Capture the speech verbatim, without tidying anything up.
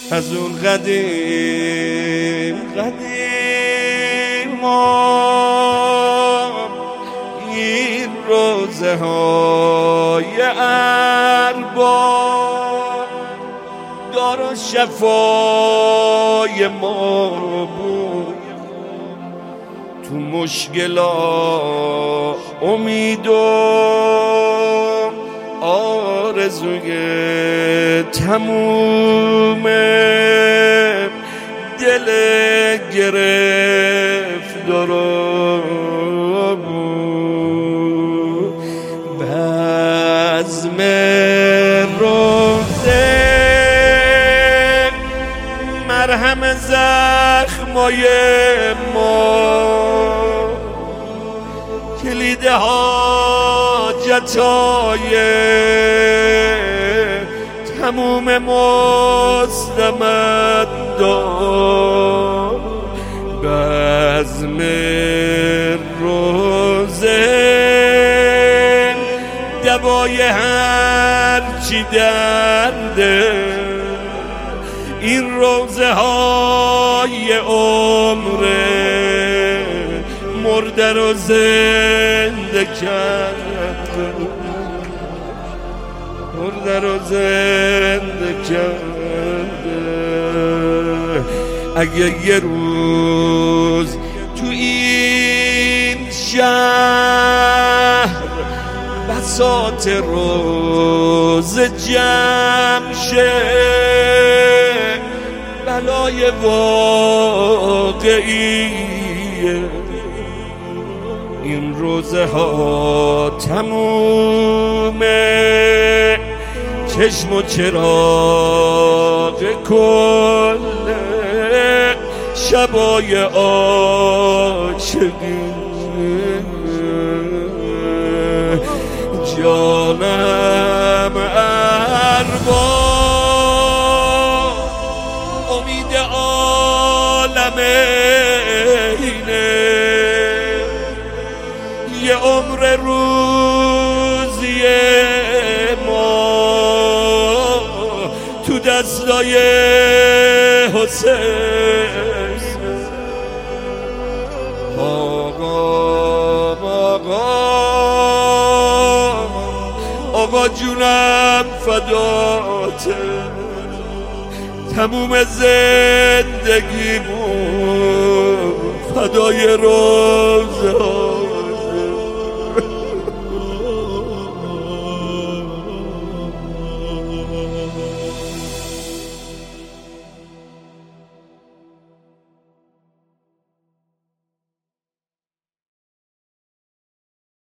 از اون قدیم قدیم این روزه های ارباب دار و شفای ما بود، تو مشکلات امید و آرزوی تموم دل گرفتار بود. بزم روزه مرهم زخمای ما، کلید حاجتای تموم مستمد دار. بزم روزه دوای هر چی درده، این روزه های عمره مرده رو زنده کرده، مرده رو زنده کرده. اگه یه روز تو این شهر بساط روز جمع شه، بلای واقعیه این روزه ها تمومه، چشم و چراغ کل شبای عاشقی. جانم ارباب امید عالم اینه، یه عمر روزی ما تو دستای حسین. آقا آقا آقا جونم فداته، تموم زندگیمون فدای روزه